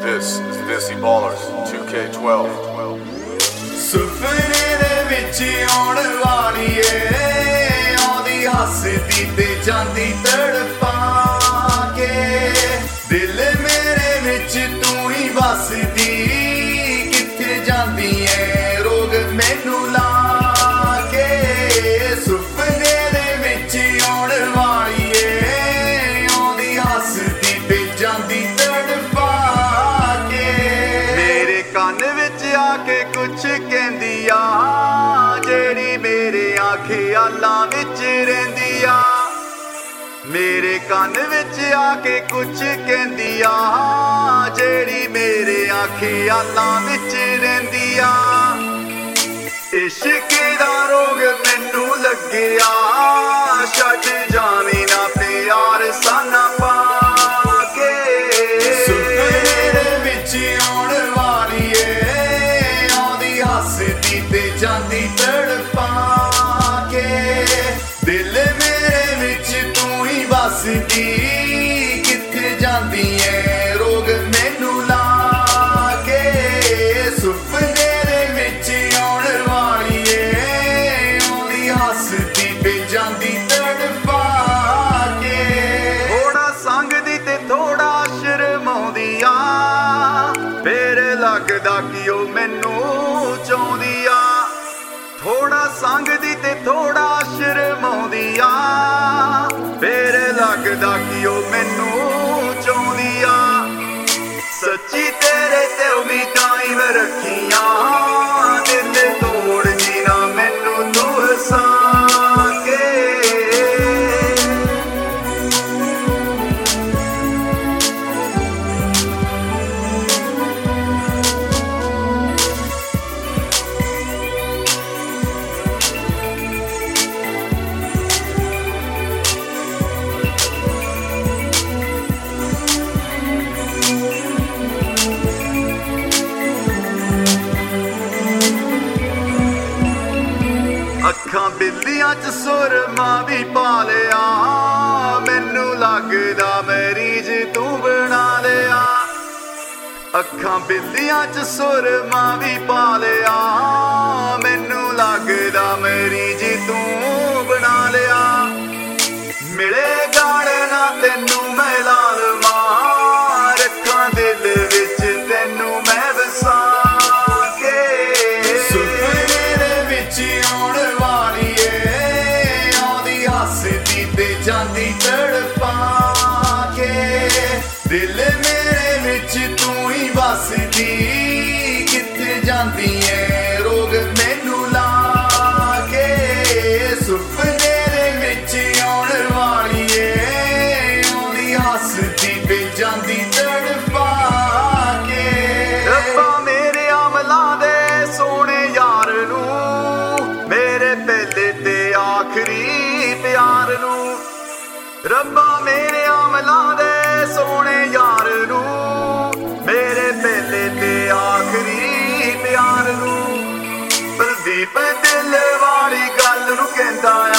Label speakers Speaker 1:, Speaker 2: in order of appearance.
Speaker 1: This is Vincy Ballers 2K12.
Speaker 2: ਸੁਪਨੇ ਦੇ ਵਿੱਚ ਆਉਣ ਵਾਲੀ ਏ ਆਉਂਦੀ ਹੱਸਦੀ ਤੇ ਜਾਂਦੀ ਤੜਪਾ ਕੇ ਦਿਲ ਮੇਰੇ ਵਿੱਚ ਤੂੰ ਹੀ ਵਸਦੀ ਕਿੱਥੇ ਜਾਂਦੀ ਏ ਰੋਗ ਮੈਨੂੰ ਲਾ ਕੇ ਸੁਪਨੇ ਦੇ ਵਿੱਚ ਆਉਣ ਵਾਲੀ ਏ ਆਉਂਦੀ ਹੱਸਦੀ ਤੇ ਜਾਂਦੀ ਤੜਪਾ ਕੇ ਮੇਰੇ ਕੰਨ ਵਿੱਚ ਆ ਕੇ ਕੁਛ ਕਹਿੰਦੀ ਆ ਜਿਹੜੀ ਮੇਰੇ ਖਿਆਲਾਂ ਵਿੱਚ ਰਹਿੰਦੀ ਆ ਮੇਰੇ ਕੰਨ ਵਿੱਚ ਆ ਕੇ ਕੁਛ ਕਹਿੰਦੀ ਆ ਜਿਹੜੀ ਮੇਰੇ ਖਿਆਲਾਂ ਵਿੱਚ ਰਹਿੰਦੀ ਆ ਇਸ਼ਕ ਦਾ ਰੋਗ ਮੈਨੂੰ ਲੱਗਿਆ ਛੱਡ ਜਾਵੀਂ ਨਾ ਪਿਆਰ ਸਾਨਾ ਪਾ ਕੇ ਸੁਪਨੇ ਦੇ ਵਿੱਚ ਆਉਣ ਵਾਲੀ ਏ ਆਉਂਦੀ ਹੱਸਦੀ ਤੇ ਜਾਂਦੀ ਤੜਪਾ ਕੇ ਦਿਲ ਮੇਰੇ ਵਿੱਚ ਤੂੰ ਹੀ ਵਸਦੀ ਕਿੱਥੇ ਜਾਂਦੀ ਏ ਰੋਗ ਮੈਨੂੰ ਲਾ ਕੇ ਸੁਪਨੇ ਦੇ ਵਿੱਚ ਆਉਣ ਵਾਲੀ ਏ ਆਉਂਦੀ ਹੱਸਦੀ ਤੇ ਜਾਂਦੀ ਤੜਪਾ ਕੇ ਥੋੜਾ ਸੰਗਦੀ ਤੇ ਥੋੜਾ ਸ਼ਰਮਾਉਂਦੀ ਆ ਫੇਰ ਲੱਗਦਾ ਕਿ ਉਹ ਮੈਨੂੰ ਚਾਹੁੰਦੀ ਆ ਥੋੜਾ ਸੰਗਦੀ ਤੇ ਥੋੜਾ ਸ਼ਰਮਾਉਂਦੀ ਆ ਫੇਰ ਲੱਗਦਾ ਕਿ ਉਹ ਮੈਨੂੰ ਚਾਹੁੰਦੀ ਆ ਸੱਚੀ ਤੇਰੇ ਤੇ ਉਮੀਦਾਂ ਹੀ ਮੈਂ ਰੱਖੀਆਂ ਦਿਲ ਤੋੜਦੀ ਨਾ ਮੈਨੂੰ ਤੂੰ ਹਸਾ ਕੇ ਅੱਖਾਂ ਬਿੱਲੀਆਂ ਚ ਸੁਰਮਾ ਵੀ ਪਾ ਲਿਆ ਮੈਨੂੰ ਲੱਗਦਾ ਮਰੀਜ਼ ਤੂੰ ਬਣਾ ਲਿਆ ਅੱਖਾਂ ਬਿੱਲੀਆਂ ਚ ਸੁਰਮਾ ਵੀ ਪਾ ਲਿਆ ਮੈਨੂੰ ਲੱਗਦਾ ਮਰੀਜ਼ ਤੂੰ ਬਣਾ ਲਿਆ ਮਿਲੇ ਗਾਲ ਨਾ ਤੈਨੂੰ ਮੈਂ ਲਾ ਲਵਾਂ ਰੱਖਾਂ ਦਿਲ ਵਿੱਚ ਤੈਨੂੰ ਮੈਂ ਵਸਾ ਜਾਂਦੀ ਤੜਪਾ ਕੇ ਦਿਲ ਮੇਰੇ ਵਿੱਚ ਤੂੰ ਹੀ ਵਸਦੀ ਕਿੱਥੇ ਜਾਂਦੀ ਏ ਰੋਗ ਮੈਨੂੰ ਲਾ ਕੇ ਸੁਪਨੇ ਦੇ ਵਿੱਚ ਆਉਣ ਵਾਲੀ ਏ ਆਉਂਦੀ ਹੱਸਦੀ ਤੇ ਜਾਂਦੀ ਤੜਪਾ ਕੇ ਰੱਬਾ ਮੇਰੇ ਅਮਲਾਂ ਦੇ ਸੋਹਣੇ ਯਾਰ ਨੂੰ ਮੇਰੇ ਪਹਿਲੇ ਤੇ ਆਖਰੀ ਪਿਆਰ ਨੂੰ ਰੱਬਾ ਮੇਰੇ ਅਮਲਾਂ ਦੇ ਸੋਹਣੇ ਯਾਰ ਨੂੰ ਮੇਰੇ ਪਹਿਲੇ ਤੇ ਆਖਰੀ ਪਿਆਰ ਨੂੰ ਪ੍ਰਦੀਪ ਦਿਲ ਵਾਲੀ ਗੱਲ ਨੂੰ ਕਹਿੰਦਾ